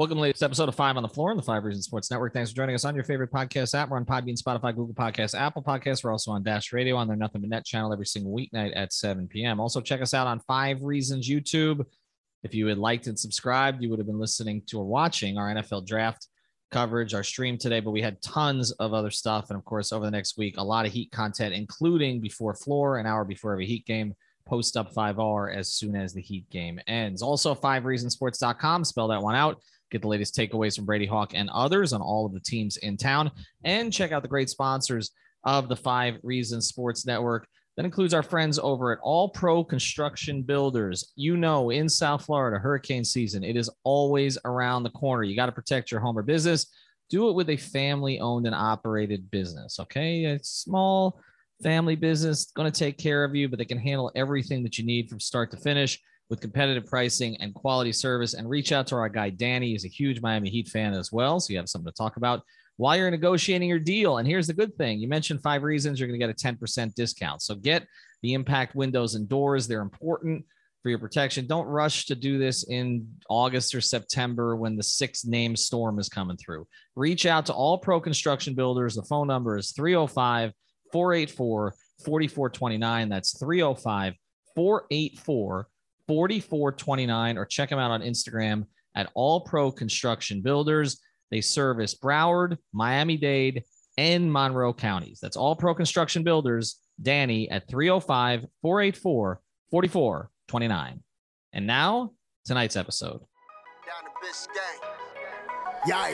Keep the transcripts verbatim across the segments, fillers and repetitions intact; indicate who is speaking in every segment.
Speaker 1: Welcome to the latest episode of Five on the Floor on the Five Reasons Sports Network. Thanks for joining us on your favorite podcast app. We're on Podbean, Spotify, Google Podcasts, Apple Podcasts. We're also on Dash Radio on their Nothing But Net channel every single weeknight at seven p.m. Also, check us out on Five Reasons YouTube. If you had liked and subscribed, you would have been listening to or watching our N F L draft coverage, our stream today, but we had tons of other stuff. And of course, over the next week, a lot of Heat content, including before floor, an hour before every Heat game. Post up five R as soon as the Heat game ends. Also, five reasons sports dot com. Spell that one out. Get the latest takeaways from Brady Hawk and others on all of the teams in town. And check out the great sponsors of the Five Reasons Sports Network. That includes our friends over at All Pro Construction Builders. You know, in South Florida, hurricane season, it is always around the corner. You got to protect your home or business. Do it with a family-owned and operated business, okay? It's small family business, going to take care of you, but they can handle everything that you need from start to finish with competitive pricing and quality service. And reach out to our guy, Danny. He's a huge Miami Heat fan as well, so you have something to talk about while you're negotiating your deal. And here's the good thing. You mentioned Five Reasons, you're going to get a ten percent discount. So get the impact windows and doors. They're important for your protection. Don't rush to do this in August or September when the sixth name storm is coming through. Reach out to All Pro Construction Builders. The phone number is three oh five, four eight four, four four two nine. That's three oh five, four eight four, four four two nine, or check them out on Instagram at All Pro Construction Builders. They service Broward, Miami-Dade, and Monroe counties. That's All Pro Construction Builders, Danny at three oh five, four eight four, four four two nine. And now, tonight's episode.
Speaker 2: Down the bitch gang. Yikes.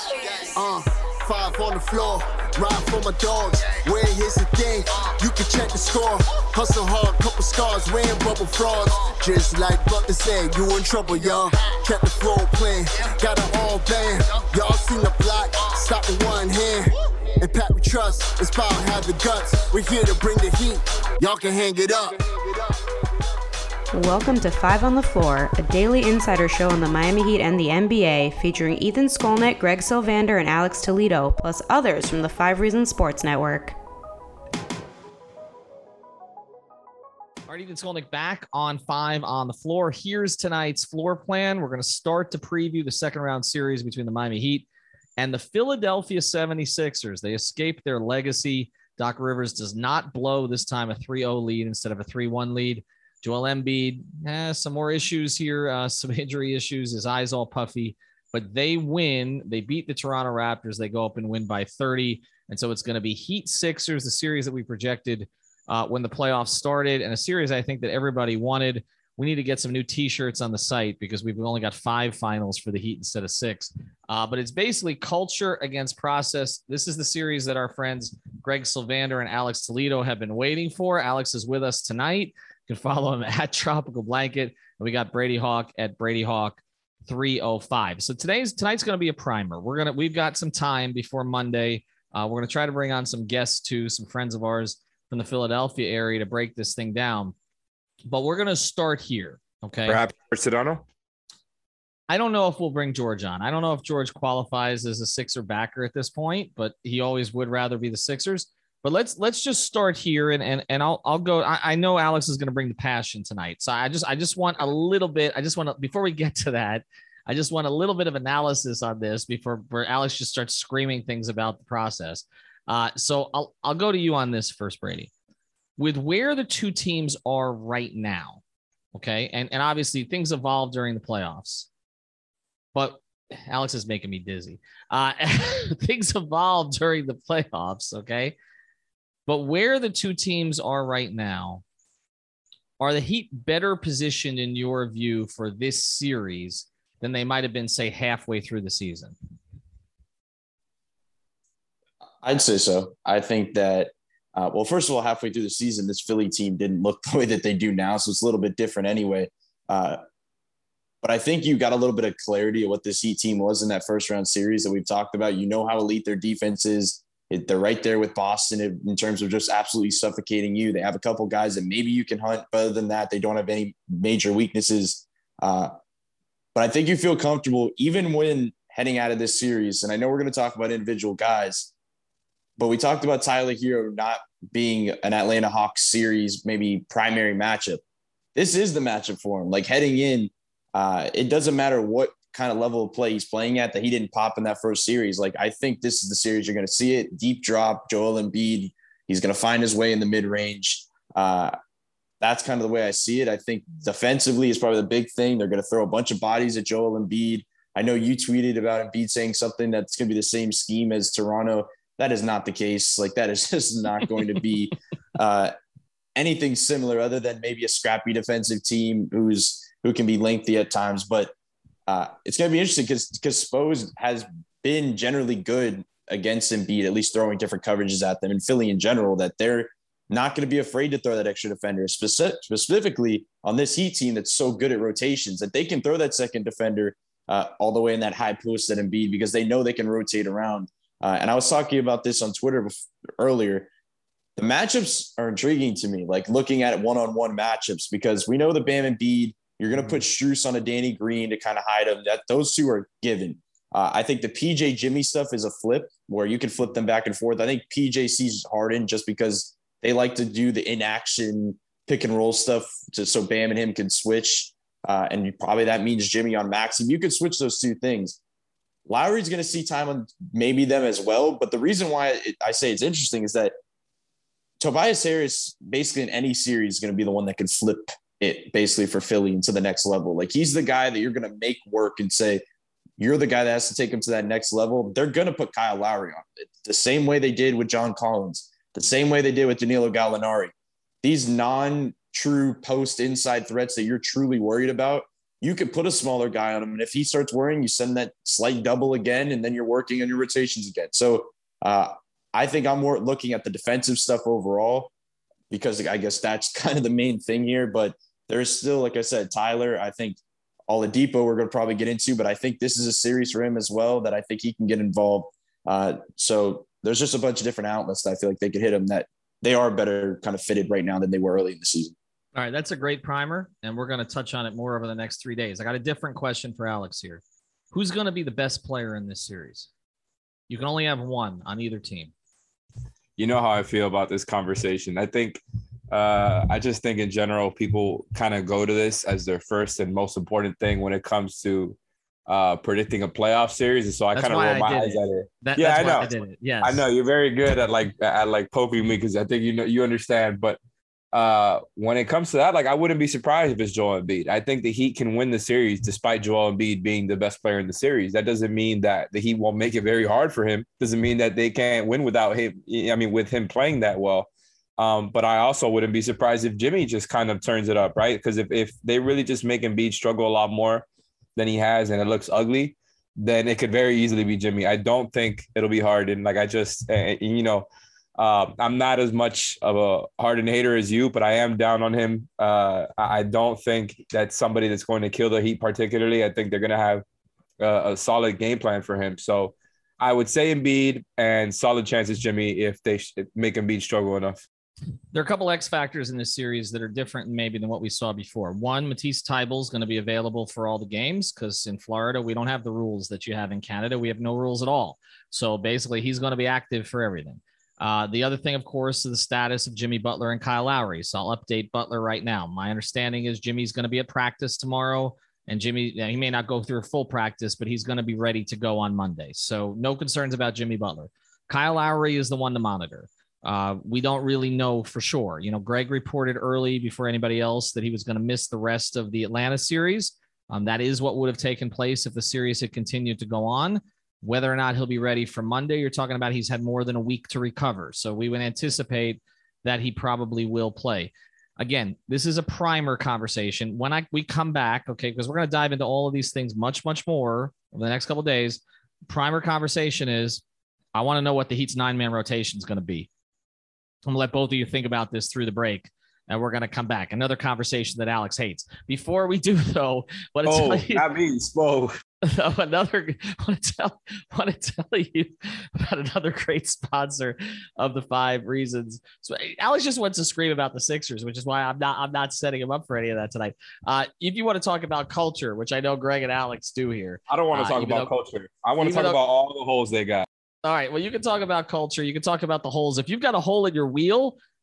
Speaker 2: Uh, five on the floor. Ride for my dogs. Where here's the thing. You can check the score. Hustle hard, couple scars. Wearing bubble frauds. Just like Butler said, you in trouble, y'all. Kept the floor playing. Got it all banned. Y'all seen the block. Stop with one hand. And Pat we trust. Inspire have the guts. We're here to bring the heat. Y'all can hang it up.
Speaker 3: Welcome to Five on the Floor, a daily insider show on the Miami Heat and the N B A, featuring Ethan Skolnick, Greg Sylvander, and Alex Toledo, plus others from the Five Reasons Sports Network.
Speaker 1: All right, Ethan Skolnick back on Five on the Floor. Here's tonight's floor plan. We're going to start to preview the second round series between the Miami Heat and the Philadelphia seventy-sixers. They escaped their legacy. Doc Rivers does not blow this time a three oh lead instead of a three one lead. Joel Embiid has some more issues here, uh, some injury issues, his eyes all puffy, but they win. They beat the Toronto Raptors. They go up and win by thirty. And so it's going to be Heat Sixers, the series that we projected uh, when the playoffs started, and a series I think that everybody wanted. We need to get some new T-shirts on the site because we've only got five finals for the Heat instead of six. Uh, but it's basically culture against process. This is the series that our friends Greg Sylvander and Alex Toledo have been waiting for. Alex is with us tonight. You can follow him at Tropical Blanket. And we got Brady Hawk at Brady Hawk three oh five. So today's tonight's going to be a primer. We're going to, we've got some time before Monday. Uh, we're going to try to bring on some guests too, some friends of ours from the Philadelphia area to break this thing down. But we're going to start here. Okay.
Speaker 4: Perhaps Sedano?
Speaker 1: I don't know if we'll bring George on. I don't know if George qualifies as a Sixer backer at this point, but he always would rather be the Sixers. But let's let's just start here, and and and I'll I'll go. I, I know Alex is going to bring the passion tonight, so I just I just want a little bit. I just want to, before we get to that, I just want a little bit of analysis on this before where Alex just starts screaming things about the process. Uh, so I'll I'll go to you on this first, Brady. With where the two teams are right now, okay, and and obviously things evolve during the playoffs, but Alex is making me dizzy. Uh, things evolve during the playoffs, okay. But where the two teams are right now, are the Heat better positioned in your view for this series than they might have been, say, halfway through the season?
Speaker 5: I'd say so. I think that, uh, well, first of all, halfway through the season, this Philly team didn't look the way that they do now, so it's a little bit different anyway. Uh, but I think you got a little bit of clarity of what this Heat team was in that first round series that we've talked about. You know how elite their defense is. It, they're right there with Boston in, in terms of just absolutely suffocating you. They have a couple guys that maybe you can hunt, but other than that, they don't have any major weaknesses. Uh, but I think you feel comfortable even when heading out of this series. And I know we're going to talk about individual guys, but we talked about Tyler Hero not being an Atlanta Hawks series, maybe primary matchup. This is the matchup for him. Like heading in, uh, it doesn't matter what kind of level of play he's playing at that he didn't pop in that first series. Like, I think this is the series you're going to see it. Deep drop, Joel Embiid. He's going to find his way in the mid-range. Uh, that's kind of the way I see it. I think defensively is probably the big thing. They're going to throw a bunch of bodies at Joel Embiid. I know you tweeted about Embiid saying something that's going to be the same scheme as Toronto. That is not the case. Like, that is just not going to be uh, anything similar other than maybe a scrappy defensive team who's who can be lengthy at times. But uh, it's going to be interesting because because Spo has been generally good against Embiid, at least throwing different coverages at them, and Philly in general, that they're not going to be afraid to throw that extra defender, Speci- specifically on this Heat team that's so good at rotations, that they can throw that second defender uh, all the way in that high post at Embiid because they know they can rotate around. Uh, and I was talking about this on Twitter before, earlier. The matchups are intriguing to me, like looking at one-on-one matchups, because we know the Bam and Embiid, you're going to put Strus on a Danny Green to kind of hide them. That those two are given. Uh, I think the P J Jimmy stuff is a flip where you can flip them back and forth. I think P J sees Harden just because they like to do the inaction pick and roll stuff to, so Bam and him can switch. Uh, and you, probably that means Jimmy on Max. And you could switch those two things. Lowry's going to see time on maybe them as well. But the reason why it, I say it's interesting is that Tobias Harris, basically in any series, is going to be the one that can flip it basically for Philly into the next level. Like, he's the guy that you're going to make work and say, you're the guy that has to take him to that next level. They're going to put Kyle Lowry on it the same way they did with John Collins, the same way they did with Danilo Gallinari. These non-true post inside threats that you're truly worried about, you could put a smaller guy on him. And if he starts worrying, you send that slight double again, and then you're working on your rotations again. So uh, I think I'm more looking at the defensive stuff overall, because I guess that's kind of the main thing here. But there's still, like I said, Tyler, I think Oladipo we're going to probably get into, but I think this is a series for him as well that I think he can get involved. Uh, so there's just a bunch of different outlets that I feel like they could hit him that they are better kind of fitted right now than they were early in the season.
Speaker 1: All right, that's a great primer, and we're going to touch on it more over the next three days. I got a different question for Alex here. Who's going to be the best player in this series? You can only have one on either team.
Speaker 4: You know how I feel about this conversation. I think uh, I just think in general, people kind of go to this as their first and most important thing when it comes to uh, predicting a playoff series. And so I kind of roll my eyes it. at it.
Speaker 1: That,
Speaker 4: yeah,
Speaker 1: that's
Speaker 4: I know.
Speaker 1: Why I did it. Yes.
Speaker 4: I know you're very good at like at like poking me because I think you know you understand. But uh, when it comes to that, like I wouldn't be surprised if it's Joel Embiid. I think the Heat can win the series despite Joel Embiid being the best player in the series. That doesn't mean that the Heat won't make it very hard for him. Doesn't mean that they can't win without him. I mean, with him playing that well. Um, but I also wouldn't be surprised if Jimmy just kind of turns it up, right? Because if, if they really just make Embiid struggle a lot more than he has and it looks ugly, then it could very easily be Jimmy. I don't think it'll be Harden. Like I just, uh, you know, uh, I'm not as much of a Harden hater as you, but I am down on him. Uh, I don't think that's somebody that's going to kill the Heat particularly. I think they're going to have uh, a solid game plan for him. So I would say Embiid and solid chances Jimmy if they sh- make Embiid struggle enough.
Speaker 1: There are a couple X factors in this series that are different maybe than what we saw before. One, Matisse Thybulle is going to be available for all the games because in Florida, we don't have the rules that you have in Canada. We have no rules at all. So basically, he's going to be active for everything. Uh, the other thing, of course, is the status of Jimmy Butler and Kyle Lowry. So I'll update Butler right now. My understanding is Jimmy's going to be at practice tomorrow. And Jimmy, he may not go through a full practice, but he's going to be ready to go on Monday. So no concerns about Jimmy Butler. Kyle Lowry is the one to monitor. Uh, we don't really know for sure. You know, Greg reported early before anybody else that he was going to miss the rest of the Atlanta series. Um, that is what would have taken place if the series had continued to go on. Whether or not he'll be ready for Monday, you're talking about he's had more than a week to recover. So we would anticipate that he probably will play. Again, this is a primer conversation. When I we come back, okay, because we're going to dive into all of these things much, much more over the next couple of days. Primer conversation is, I want to know what the Heat's nine-man rotation is going to be. I'm going to let both of you think about this through the break, and we're going to come back. Another conversation that Alex hates. Before we do, though, what I
Speaker 4: oh,
Speaker 1: tell you,
Speaker 4: not me, Spo.
Speaker 1: another want to tell want to tell you about another great sponsor of the Five Reasons. So Alex just wants to scream about the Sixers, which is why I'm not I'm not setting him up for any of that tonight. Uh, if you want to talk about culture, which I know Greg and Alex do here,
Speaker 4: I don't want to talk uh, about though, culture. I want to talk though, about all the holes they got.
Speaker 1: All right. Well, you can talk about culture. You can talk about the holes. If you've got a hole in your wheel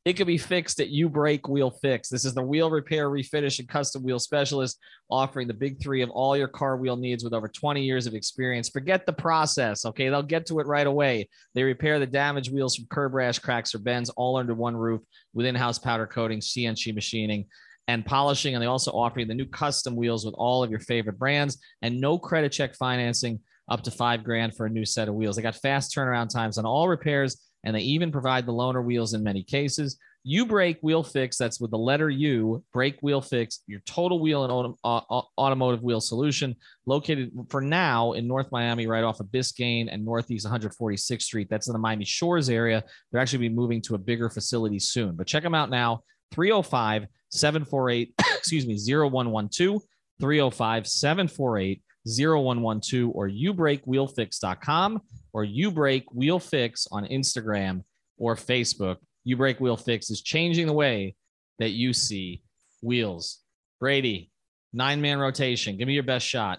Speaker 1: it could be fixed at You Break Wheel Fix. This is the wheel repair, refinish, and custom wheel specialist offering the big three of all your car wheel needs with over twenty years of experience. Forget the process, okay? They'll get to it right away. They repair the damaged wheels from curb rash, cracks, or bends all under one roof with in-house powder coating, C N C machining, and polishing. And they also offer you the new custom wheels with all of your favorite brands and no credit check financing up to five grand for a new set of wheels. They got fast turnaround times on all repairs, and they even provide the loaner wheels in many cases. You Break Wheel Fix, that's with the letter U, Break Wheel Fix, your total wheel and auto, uh, automotive wheel solution, located for now in North Miami, right off of Biscayne and Northeast one hundred forty-sixth Street. That's in the Miami Shores area. They're actually be moving to a bigger facility soon. But check them out now, three oh five, seven four eight, excuse me, oh one one two, three oh five, seven four eight, oh one one two, or you break wheel fix dot com, or You Break Wheel Fix on Instagram or Facebook. You Break Wheel Fix is changing the way that you see wheels. Brady, nine-man rotation. Give me your best shot.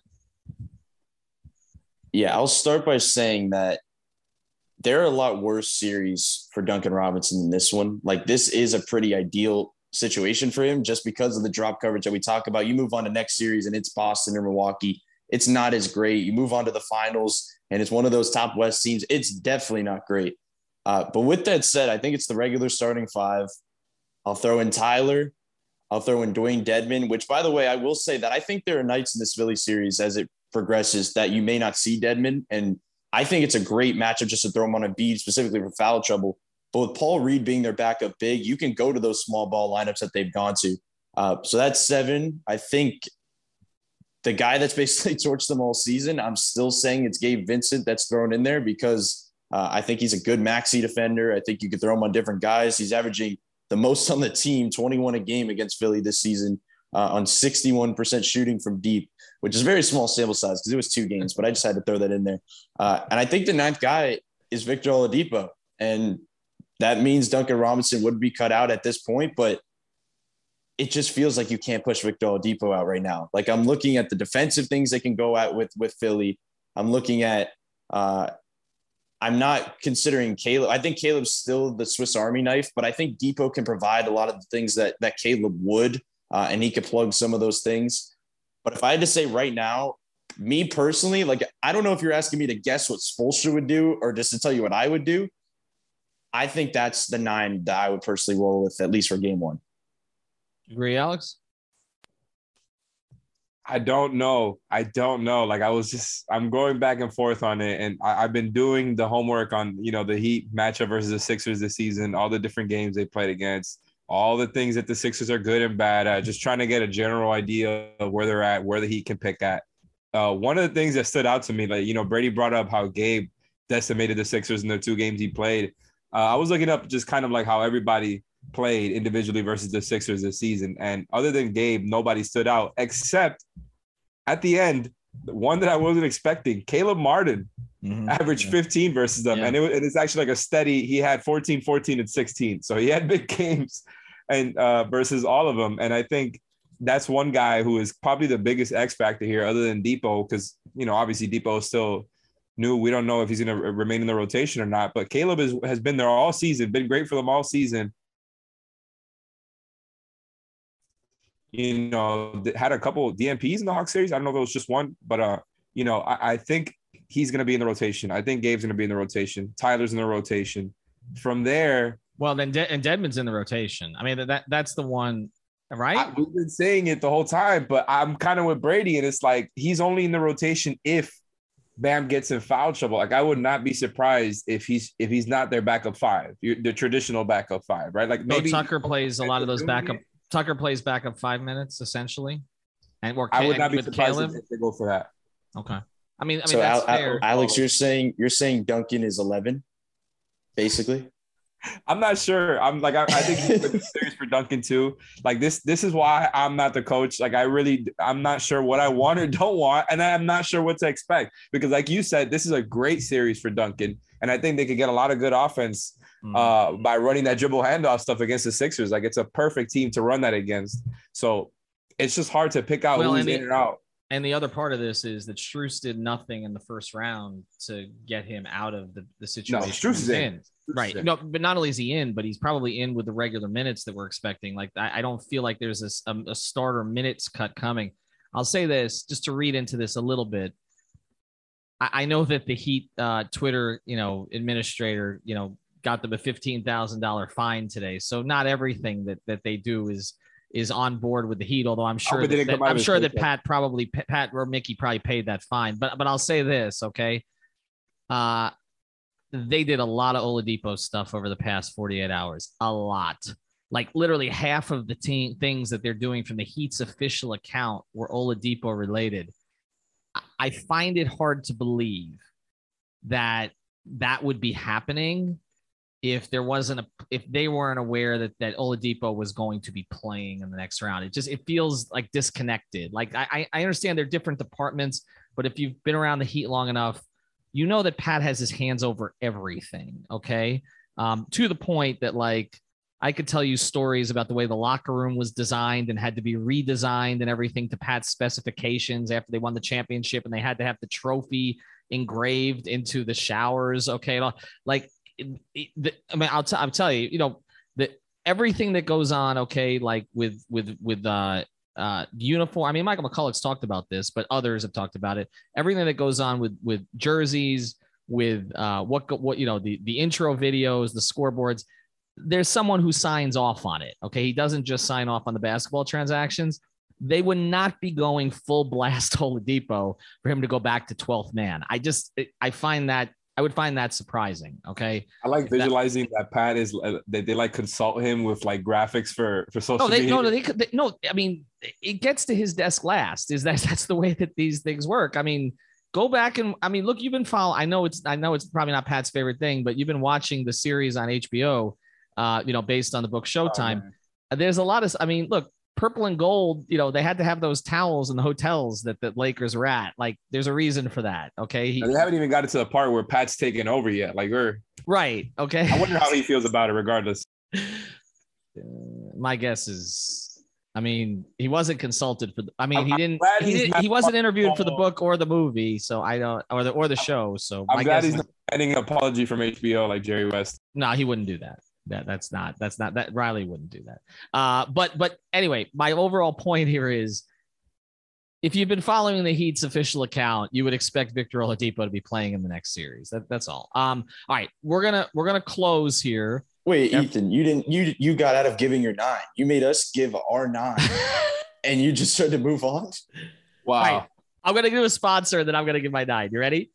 Speaker 5: Yeah, I'll start by saying that there are a lot worse series for Duncan Robinson than this one. Like, this is a pretty ideal situation for him just because of the drop coverage that we talk about. You move on to next series and it's Boston or Milwaukee. It's not as great. You move on to the finals and it's one of those top West teams. It's definitely not great. Uh, but with that said, I think it's the regular starting five. I'll throw in Tyler. I'll throw in Dwayne Dedmon, which, by the way, I will say that I think there are nights in this Philly series as it progresses that you may not see Dedmon. And I think it's a great matchup just to throw him on a beat, specifically for foul trouble. But with Paul Reed being their backup big, you can go to those small ball lineups that they've gone to. Uh, so that's seven. I think the guy that's basically torched them all season, I'm still saying it's Gabe Vincent that's thrown in there because uh, I think he's a good maxi defender. I think you could throw him on different guys. He's averaging the most on the team, twenty-one a game against Philly this season uh, on sixty-one percent shooting from deep, which is a very small sample size because it was two games, but I just had to throw that in there. Uh, and I think the ninth guy is Victor Oladipo. And that means Duncan Robinson would be cut out at this point, but it just feels like you can't push Victor Oladipo out right now. Like, I'm looking at the defensive things they can go at with, with Philly. I'm looking at, uh, I'm not considering Caleb. I think Caleb's still the Swiss Army knife, but I think Depot can provide a lot of the things that, that Caleb would, uh, and he could plug some of those things. But if I had to say right now, me personally, like, I don't know if you're asking me to guess what Spoelstra would do or just to tell you what I would do. I think that's the nine that I would personally roll with, at least for game one.
Speaker 1: Agree, Alex?
Speaker 4: I don't know. I don't know. Like, I was just, I'm going back and forth on it. And I, I've been doing the homework on, you know, the Heat matchup versus the Sixers this season, all the different games they played against, all the things that the Sixers are good and bad at, just trying to get a general idea of where they're at, where the Heat can pick at. Uh, one of the things that stood out to me, like, you know, Brady brought up how Gabe decimated the Sixers in the two games he played. Uh, I was looking up just kind of like how everybody played individually versus the Sixers this season. And other than Gabe, nobody stood out except at the end, the one that I wasn't expecting, Caleb Martin mm-hmm. averaged yeah. fifteen versus them. Yeah. And it, it is actually like a steady, he had fourteen, fourteen, and sixteen. So he had big games and uh, versus all of them. And I think that's one guy who is probably the biggest X factor here other than Depot, because, you know, obviously Depot is still new. We don't know if he's going to remain in the rotation or not, but Caleb is, has been there all season, been great for them all season. You know, had a couple D M Ps in the Hawks series. I don't know if it was just one, but, uh, you know, I, I think he's going to be in the rotation. I think Gabe's going to be in the rotation. Tyler's in the rotation. From there.
Speaker 1: Well, then, De- and Dedmon's in the rotation. I mean, that that's the one, right?
Speaker 4: I, we've been saying it the whole time, but I'm kind of with Brady, and it's like he's only in the rotation if Bam gets in foul trouble. Like, I would not be surprised if he's if he's not their backup five, the traditional backup five, right? Like, maybe
Speaker 1: no, Tucker plays a lot of those backup. Tucker plays backup five minutes essentially, and or
Speaker 4: I would not be surprised if they go for that.
Speaker 1: Okay, I mean, I mean
Speaker 5: so
Speaker 1: that's
Speaker 5: Al-
Speaker 1: fair.
Speaker 5: Alex, you're saying you're saying Duncan is eleven, basically.
Speaker 4: I'm not sure. I'm like, I, I think it's a series for Duncan too. Like, this, this is why I'm not the coach. Like, I really, I'm not sure what I want or don't want, and I'm not sure what to expect because, like you said, this is a great series for Duncan, and I think they could get a lot of good offense uh, by running that dribble handoff stuff against the Sixers. Like, it's a perfect team to run that against. So it's just hard to pick out
Speaker 1: well,
Speaker 4: who's
Speaker 1: I mean,
Speaker 4: in and out.
Speaker 1: And the other part of this is that Strus did nothing in the first round to get him out of the, the situation.
Speaker 4: No, Strus is in. in.
Speaker 1: Right.
Speaker 4: In.
Speaker 1: No, but not only is he in, but he's probably in with the regular minutes that we're expecting. Like, I, I don't feel like there's this, um, a starter minutes cut coming. I'll say this just to read into this a little bit. I, I know that the Heat uh, Twitter, you know, administrator, you know, got them a fifteen thousand dollars fine today. So not everything that, that they do is, is on board with the Heat, although I'm sure, that, that, I'm sure that Pat probably Pat or Mickey probably paid that fine. But but I'll say this, okay? Uh, they did a lot of Oladipo stuff over the past forty-eight hours. A lot. Like literally half of the team things that they're doing from the Heat's official account were Oladipo related. I find it hard to believe that that would be happening if there wasn't a, if they weren't aware that, that Oladipo was going to be playing in the next round. It just, it feels like disconnected. Like I, I understand they're different departments, but if you've been around the Heat long enough, you know that Pat has his hands over everything. Okay. Um, to the point that like, I could tell you stories about the way the locker room was designed and had to be redesigned and everything to Pat's specifications after they won the championship, and they had to have the trophy engraved into the showers. Okay. Like, It, it, the, I mean, I'll, t- I'll tell you, you know, that everything that goes on, okay, like with, with, with, uh, uh, uniform. I mean, Michael McCulloch's talked about this, but others have talked about it. Everything that goes on with, with jerseys, with, uh, what, what, you know, the, the intro videos, the scoreboards, there's someone who signs off on it. Okay. He doesn't just sign off on the basketball transactions. They would not be going full blast Oladipo for him to go back to twelfth man. I just, I find that, I would find that surprising. Okay.
Speaker 4: I like
Speaker 1: If
Speaker 4: visualizing that, that Pat is uh, that they like consult him with like graphics for, for social
Speaker 1: no, they,
Speaker 4: media.
Speaker 1: No, no, they could, they, no, I mean, it gets to his desk last. Is that that's the way that these things work. I mean, go back and, I mean, look, you've been following, I know it's, I know it's probably not Pat's favorite thing, but you've been watching the series on H B O, uh, you know, based on the book Showtime. Oh, there's a lot of, I mean, look, purple and gold, you know, they had to have those towels in the hotels that the Lakers were at. Like, there's a reason for that. Okay. He,
Speaker 4: they haven't even got it to the part where Pat's taking over yet. Like, we're
Speaker 1: right. Okay.
Speaker 4: I wonder how he feels about it regardless.
Speaker 1: Uh, my guess is, I mean, he wasn't consulted for the, I mean, I'm, he didn't, he, didn't he wasn't interviewed for the book or the movie. So I don't, or the, or the show. So
Speaker 4: I'm
Speaker 1: my
Speaker 4: glad
Speaker 1: guess
Speaker 4: he's not getting an apology from H B O like Jerry West.
Speaker 1: No, he wouldn't do that. That that's not that's not that Riley wouldn't do that. Uh, but but anyway, my overall point here is, if you've been following the Heat's official account, you would expect Victor Oladipo to be playing in the next series. That, that's all. Um, all right, we're gonna we're gonna close here.
Speaker 5: Wait, Ethan, you didn't you you got out of giving your nine. You made us give our nine, and you just started to move on.
Speaker 4: Wow.
Speaker 1: Right. I'm gonna give a sponsor, then I'm gonna give my nine. You ready?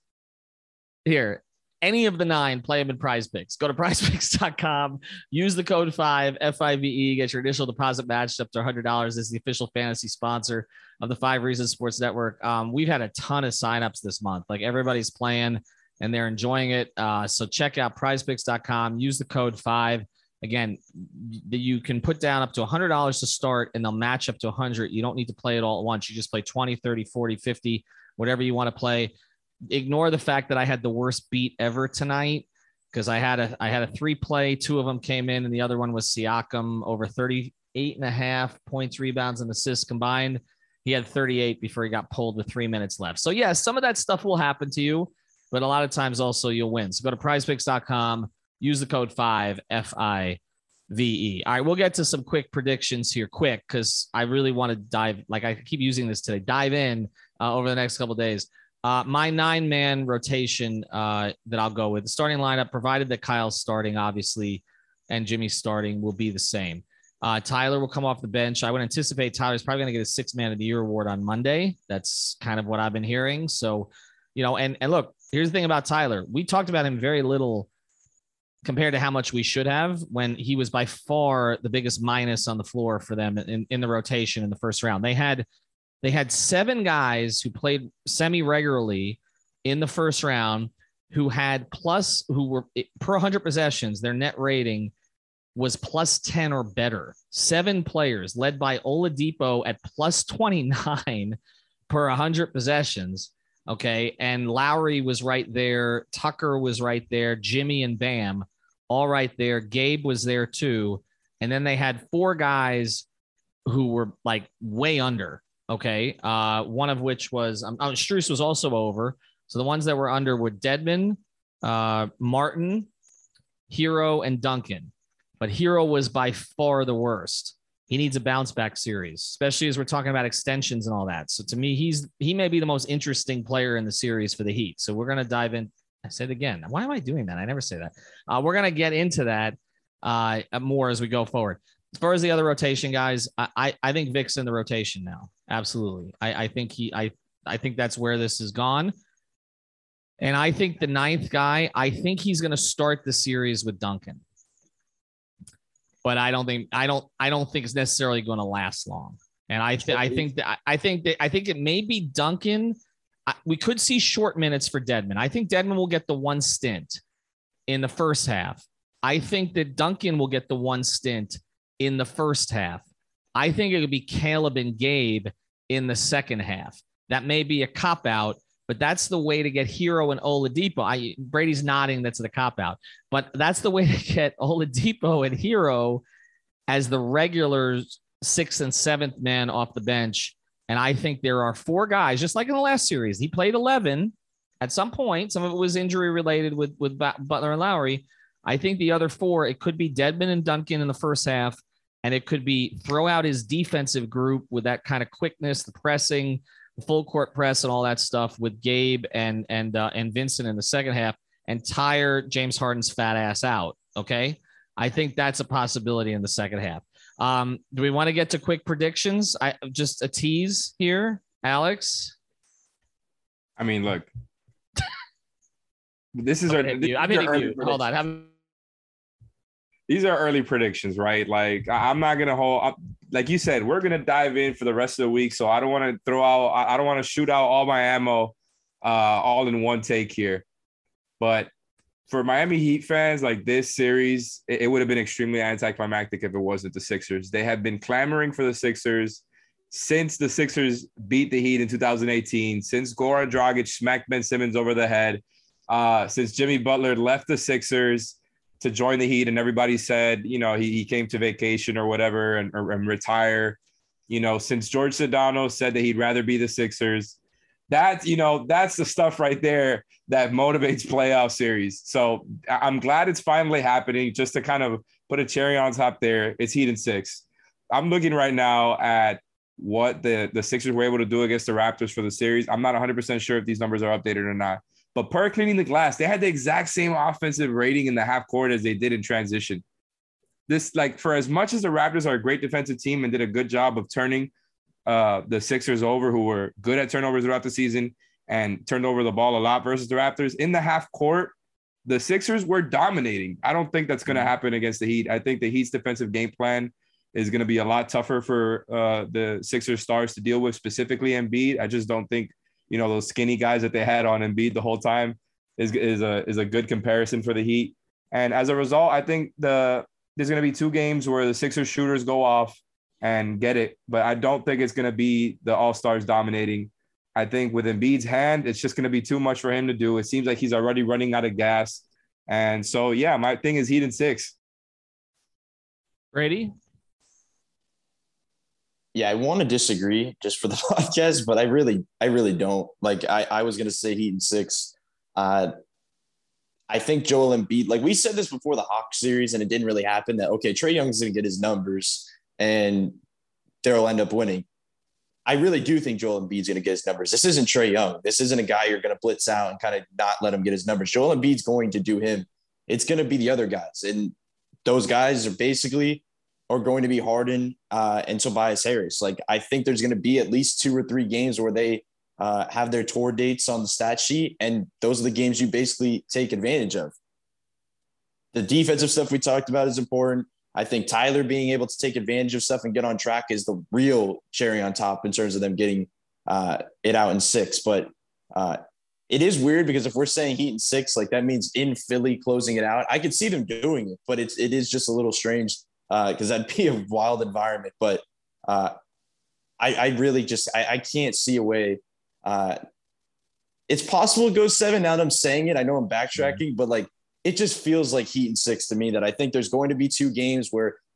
Speaker 1: Here. Any of the nine, play them in Prize Picks. Go to prize picks dot com. Use the code five, F I V E. Get your initial deposit matched up to one hundred dollars. This is the official fantasy sponsor of the Five Reasons Sports Network. Um, we've had a ton of signups this month. Like, everybody's playing and they're enjoying it. Uh, so check out prize picks dot com. Use the code five. Again, you can put down up to one hundred dollars to start, and they'll match up to one hundred dollars. You don't need to play it all at once. You just play twenty, thirty, forty, fifty, whatever you want to play. Ignore the fact that I had the worst beat ever tonight, because I had a I had a three play. Two of them came in, and the other one was Siakam over thirty-eight and a half points, rebounds, and assists combined. He had thirty-eight before he got pulled with three minutes left. So yeah, some of that stuff will happen to you, but a lot of times also you'll win. So go to prize picks dot com, use the code five, F I V E. All right, we'll get to some quick predictions here quick, because I really want to dive, like I keep using this today, dive in uh, over the next couple of days. Uh, my nine-man rotation uh, that I'll go with, the starting lineup, provided that Kyle's starting, obviously, and Jimmy's starting, will be the same. Uh, Tyler will come off the bench. I would anticipate Tyler's probably going to get a six-man of the year award on Monday. That's kind of what I've been hearing. So, you know, and, and look, here's the thing about Tyler. We talked about him very little compared to how much we should have, when he was by far the biggest minus on the floor for them in, in the rotation in the first round. They had They had seven guys who played semi-regularly in the first round who had plus, who were per one hundred possessions, their net rating was plus ten or better. Seven players led by Oladipo at plus twenty-nine per one hundred possessions. Okay. And Lowry was right there. Tucker was right there. Jimmy and Bam all right there. Gabe was there too. And then they had four guys who were like way under. Okay. Uh, one of which was, um, oh, Strus was also over. So the ones that were under were Dedmon, uh, Martin, Hero, and Duncan. But Hero was by far the worst. He needs a bounce back series, especially as we're talking about extensions and all that. So to me, he's he may be the most interesting player in the series for the Heat. So we're going to dive in. I said it again. Why am I doing that? I never say that. Uh, we're going to get into that uh, more as we go forward. As far as the other rotation guys, I, I, I think Vic's in the rotation now. Absolutely. I, I think he I I think that's where this has gone. And I think the ninth guy, I think he's going to start the series with Duncan. But I don't think I don't I don't think it's necessarily going to last long. And I th- I think that I think that I think it may be Duncan. I, we could see short minutes for Dedmon. I think Dedmon will get the one stint in the first half. I think that Duncan will get the one stint in the first half. I think it could be Caleb and Gabe in the second half. That may be a cop out, but that's the way to get Hero and Oladipo. I, Brady's nodding that's the cop out, but that's the way to get Oladipo and Hero as the regular sixth and seventh man off the bench. And I think there are four guys, just like in the last series. He played eleven at some point. Some of it was injury related with, with Butler and Lowry. I think the other four, it could be Dedmon and Duncan in the first half, and it could be throw out his defensive group with that kind of quickness, the pressing, the full court press, and all that stuff with Gabe and and uh, and Vincent in the second half, and tire James Harden's fat ass out. Okay, I think that's a possibility in the second half. Um, do we want to get to quick predictions? I just a tease here, Alex.
Speaker 4: I mean, look, this is
Speaker 1: I'm
Speaker 4: our. This
Speaker 1: I'm
Speaker 4: is
Speaker 1: hitting
Speaker 4: our
Speaker 1: you. Hold on. I'm-
Speaker 4: These are early predictions, right? Like I'm not gonna hold up. Like you said, we're gonna dive in for the rest of the week. So I don't want to throw out. I don't want to shoot out all my ammo, uh, all in one take here. But for Miami Heat fans, like this series, it, it would have been extremely anticlimactic if it wasn't the Sixers. They have been clamoring for the Sixers since the Sixers beat the Heat in two thousand eighteen. Since Goran Dragic smacked Ben Simmons over the head. Uh, since Jimmy Butler left the Sixers to join the Heat, and everybody said, you know, he, he came to vacation or whatever and, or, and retire, you know, since George Sedano said that he'd rather be the Sixers. That, you know, that's the stuff right there that motivates playoff series. So I'm glad it's finally happening. Just to kind of put a cherry on top there, it's Heat in six. I'm looking right now at what the, the Sixers were able to do against the Raptors for the series. I'm not one hundred percent sure if these numbers are updated or not. But per cleaning the glass, they had the exact same offensive rating in the half court as they did in transition. This, like, for as much as the Raptors are a great defensive team and did a good job of turning uh, the Sixers over, who were good at turnovers throughout the season and turned over the ball a lot versus the Raptors, in the half court, the Sixers were dominating. I don't think that's going to happen against the Heat. I think the Heat's defensive game plan is going to be a lot tougher for uh, the Sixers stars to deal with, specifically Embiid. I just don't think, you know, those skinny guys that they had on Embiid the whole time is, is a is a good comparison for the Heat. And as a result, I think the there's going to be two games where the Sixers shooters go off and get it. But I don't think it's going to be the All-Stars dominating. I think with Embiid's hand, it's just going to be too much for him to do. It seems like he's already running out of gas. And so, yeah, my thing is Heat in six.
Speaker 1: Brady?
Speaker 5: Yeah, I want to disagree just for the podcast, but I really, I really don't. Like, I, I was going to say Heat in six. Uh, I think Joel Embiid, like we said this before the Hawks series, and it didn't really happen, that, okay, Trae Young's going to get his numbers and they'll end up winning. I really do think Joel Embiid's going to get his numbers. This isn't Trae Young. This isn't a guy you're going to blitz out and kind of not let him get his numbers. Joel Embiid's going to do him. It's going to be the other guys. And those guys are basically are going to be Harden uh, and Tobias Harris. Like, I think there's going to be at least two or three games where they uh, have their tour dates on the stat sheet, and those are the games you basically take advantage of. The defensive stuff we talked about is important. I think Tyler being able to take advantage of stuff and get on track is the real cherry on top in terms of them getting uh, it out in six. But uh, it is weird because if we're saying Heat in six, like that means in Philly closing it out. I could see them doing it, but it's, it is just a little strange because uh, that'd be a wild environment. But uh, I, I really just, I, I can't see a way. Uh, it's possible it goes seven. Now that I'm saying it, I know I'm backtracking, mm-hmm. but like, it just feels like Heat in six to me, that I think there's going to be two games where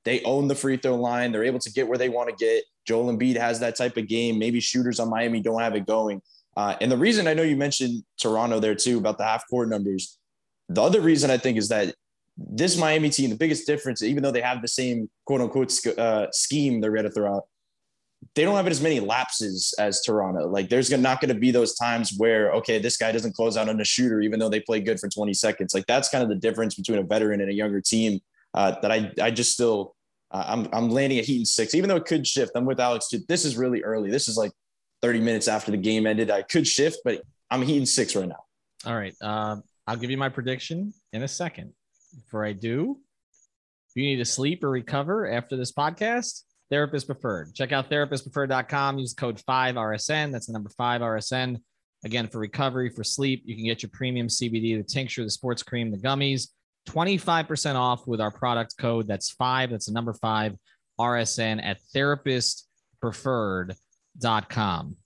Speaker 5: they own the free throw line. They're able to get where they want to get. Joel Embiid has that type of game. Maybe shooters on Miami don't have it going. Uh, and the reason I know you mentioned Toronto there too about the half court numbers. The other reason I think is that this Miami team, the biggest difference, even though they have the same quote unquote uh, scheme they're going to throw out, they don't have it as many lapses as Toronto. Like there's not going to be those times where, okay, this guy doesn't close out on a shooter, even though they play good for twenty seconds. Like that's kind of the difference between a veteran and a younger team uh, that I, I just still, uh, I'm, I'm landing at Heat in six, even though it could shift. I'm with Alex too. This is really early. This is like thirty minutes after the game ended. I could shift, but I'm Heat in six right now.
Speaker 1: All right. Uh, I'll give you my prediction in a second. Before I do, if you need to sleep or recover after this podcast, Therapist Preferred. Check out therapist preferred dot com. Use code five R S N. That's the number five R S N. Again, for recovery, for sleep, you can get your premium C B D, the tincture, the sports cream, the gummies, twenty-five percent off with our product code. That's five. That's the number five R S N at therapist preferred dot com.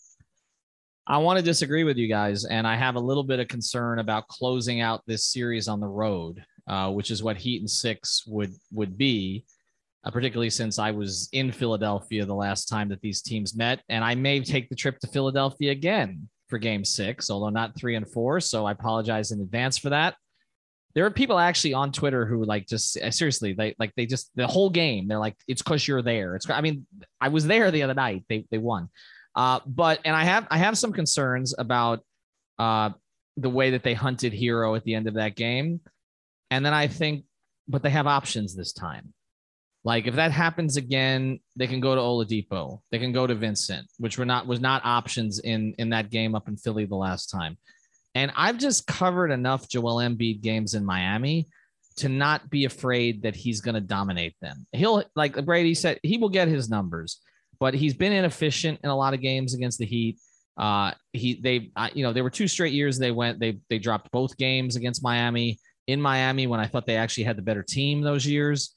Speaker 1: I want to disagree with you guys, and I have a little bit of concern about closing out this series on the road, uh, which is what Heat and six would would be. Uh, particularly since I was in Philadelphia the last time that these teams met, and I may take the trip to Philadelphia again for game six, although not three and four. So I apologize in advance for that. There are people actually on Twitter who like just seriously, they like, they just, the whole game, they're like, it's cause you're there. It's, I mean, I was there the other night. They, they won. Uh, but, and I have, I have some concerns about uh, the way that they hunted Hero at the end of that game. And then I think, but they have options this time. Like if that happens again, they can go to Oladipo. They can go to Vincent, which were not was not options in in that game up in Philly the last time. And I've just covered enough Joel Embiid games in Miami to not be afraid that he's going to dominate them. He'll, like Brady said, he will get his numbers, but he's been inefficient in a lot of games against the Heat. Uh, he they uh, you know there were two straight years they went they they dropped both games against Miami in Miami when I thought they actually had the better team those years.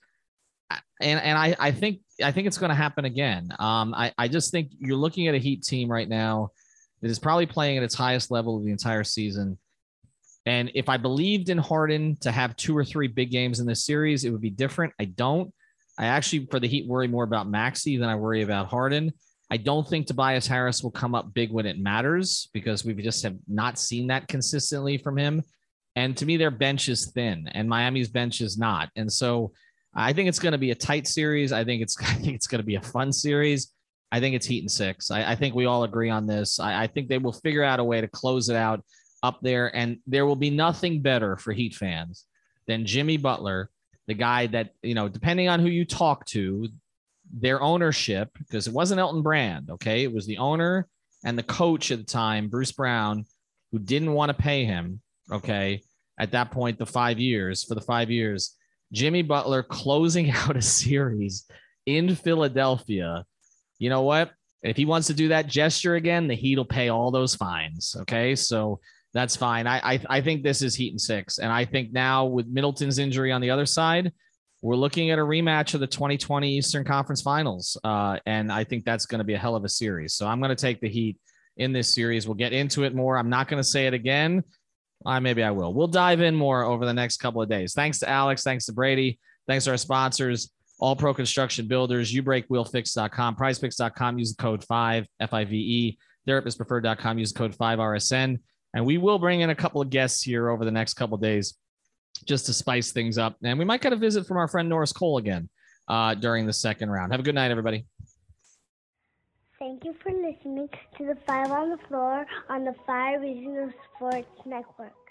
Speaker 1: And and I, I think I think it's going to happen again. Um, I, I just think you're looking at a Heat team right now that is probably playing at its highest level of the entire season. And if I believed in Harden to have two or three big games in this series, it would be different. I don't. I actually, for the Heat, worry more about Maxey than I worry about Harden. I don't think Tobias Harris will come up big when it matters because we just have not seen that consistently from him. And to me, their bench is thin and Miami's bench is not. And so I think it's going to be a tight series. I think it's I think it's going to be a fun series. I think it's Heat and six. I, I think we all agree on this. I, I think they will figure out a way to close it out up there, and there will be nothing better for Heat fans than Jimmy Butler, the guy that, you know, depending on who you talk to, their ownership, because it wasn't Elton Brand, okay? It was the owner and the coach at the time, Bruce Brown, who didn't want to pay him, okay, at that point, the five years, for the five years. Jimmy Butler closing out a series in Philadelphia. You know what? If he wants to do that gesture again, the Heat will pay all those fines. Okay. So that's fine. I, I, I think this is Heat and six. And I think now with Middleton's injury on the other side, we're looking at a rematch of the twenty twenty Eastern Conference Finals. Uh, and I think that's going to be a hell of a series. So I'm going to take the Heat in this series. We'll get into it more. I'm not going to say it again. Uh, maybe I will. We'll dive in more over the next couple of days. Thanks to Alex. Thanks to Brady. Thanks to our sponsors, All Pro Construction Builders, you break wheel fix dot com, prize picks dot com. Use the code five, F I V E, therapist preferred dot com. Use the code five R S N. And we will bring in a couple of guests here over the next couple of days just to spice things up. And we might get a visit from our friend Norris Cole again uh, during the second round. Have a good night, everybody.
Speaker 6: Thank you for listening to the Five on the Floor on the Five Regional Sports Network.